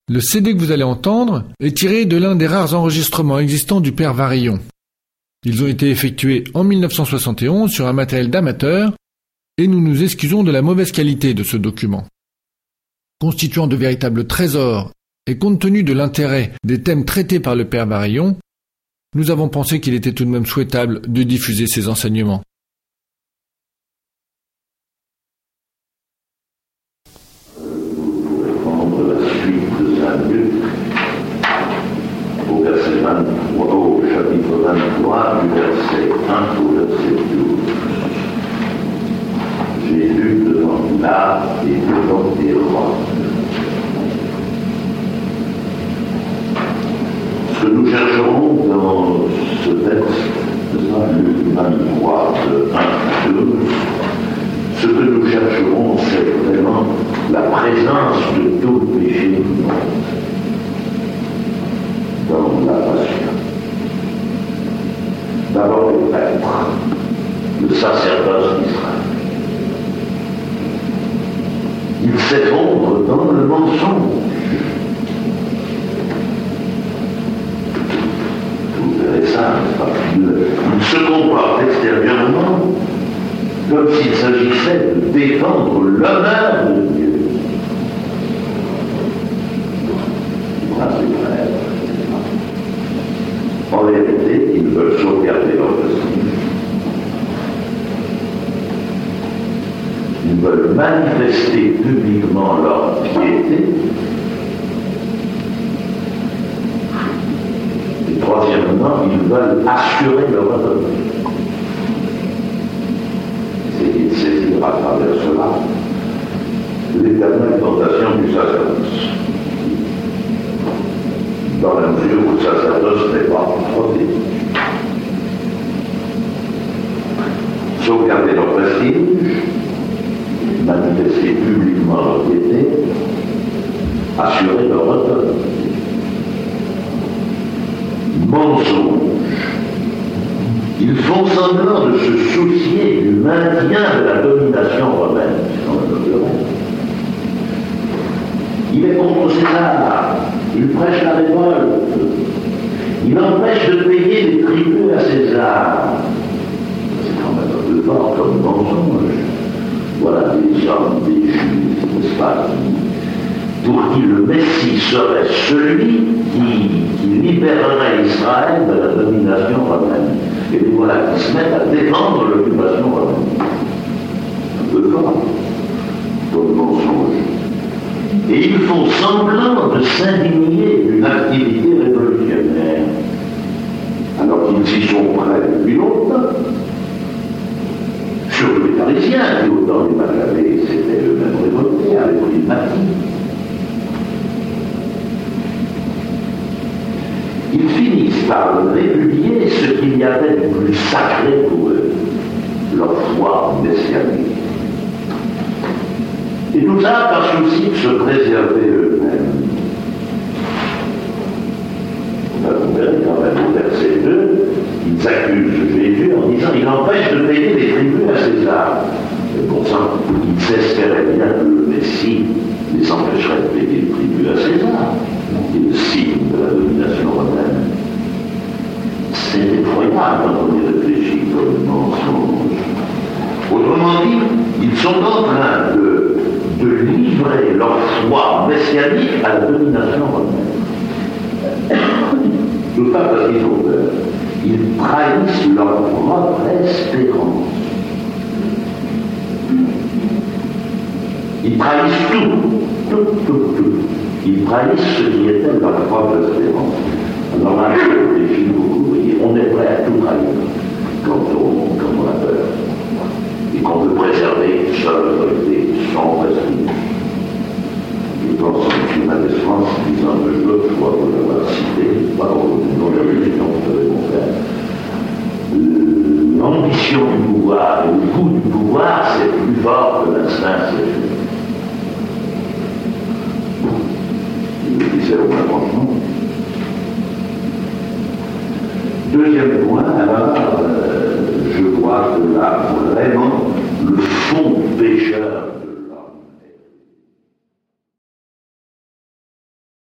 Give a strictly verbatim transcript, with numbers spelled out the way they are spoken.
Le C D que vous allez entendre est tiré de l'un des rares enregistrements existants du père Varillon. Ils ont été effectués en mille neuf cent soixante et onze sur un matériel d'amateur et nous nous excusons de la mauvaise qualité de ce document. Constituant de véritables trésors et compte tenu de l'intérêt des thèmes traités par le père Varillon, nous avons pensé qu'il était tout de même souhaitable de diffuser ces enseignements. Au verset vingt-trois, au chapitre vingt-trois, du verset un au verset douze. J'ai lu devant Pilat et devant Hérode. Ce que nous chercherons dans ce texte, Luc vingt-trois, de un à douze, ce que nous chercherons, c'est vraiment la présence de tout le péché du monde dans la passion. D'abord le prêtre, le sacerdoce d'Israël. Il s'effondre dans le mensonge. Vous verrez ça, il, il se comporte extérieurement comme s'il s'agissait de défendre l'honneur de Dieu. En réalité, ils veulent sauvegarder leur prestige. Ils veulent manifester publiquement leur piété. Et troisièmement, ils veulent assurer leur autonomie. C'est qu'ils saisirent à travers cela l'éternelle tentation du sacerdoce. Dans la mesure où le sacerdoce n'est pas protégé. Sauvegarder leur prestige, manifester publiquement leur piété, assurer leur autonomie. Mensonge. Ils font semblant de se soucier du maintien de la domination romaine. Il est contre César. Il prêche la révolte. Il empêche de payer les tributs à César. C'est quand même un peu fort comme mensonge. Voilà des hommes, des juifs, n'est-ce pas, pour qui le Messie serait celui qui, qui libérerait Israël de la domination romaine. Et les voilà qui se mettent à défendre l'occupation romaine. Un peu fort comme mensonge. Et ils font semblant de s'indigner d'une activité révolutionnaire, alors qu'ils s'y sont prêts depuis longtemps. Surtout les Parisiens, qui au temps des Maccabées s'étaient eux-mêmes révoltés, avaient pris le maquis. Ils finissent par répudier ce qu'il y avait de plus sacré pour eux, leur foi messianique. Et tout ça par souci de se préserver eux-mêmes. Vous verrez quand même au verset deux, ils accusent Jésus en disant il empêche de payer les tributs à César. Et pour ça, ils s'espéraient bien que le Messie les empêcherait de payer les tributs à César, qui est le signe de la domination romaine. C'est effroyable quand on y réfléchit comme mensonge. Autrement dit, ils sont en train de de livrer leur foi messianique à la domination romaine. Tout ça parce qu'ils ont peur. Ils trahissent leur propre espérance. Ils trahissent tout, tout, tout, tout. Ils trahissent ce qui était leur propre espérance. Alors là, je réfléchis beaucoup, vous voyez, on est prêt à tout trahir quand on, quand on a peur. Et qu'on veut préserver seule autorité, sans prestige. Je pense que ma défense, disant que je veux, je crois vous l'avoir cité, pas au nom de la religion, vous savez mon frère. L'ambition du pouvoir et le goût du pouvoir, c'est plus fort que l'instinct sexuel. Il le disait au moins franchement. Deuxième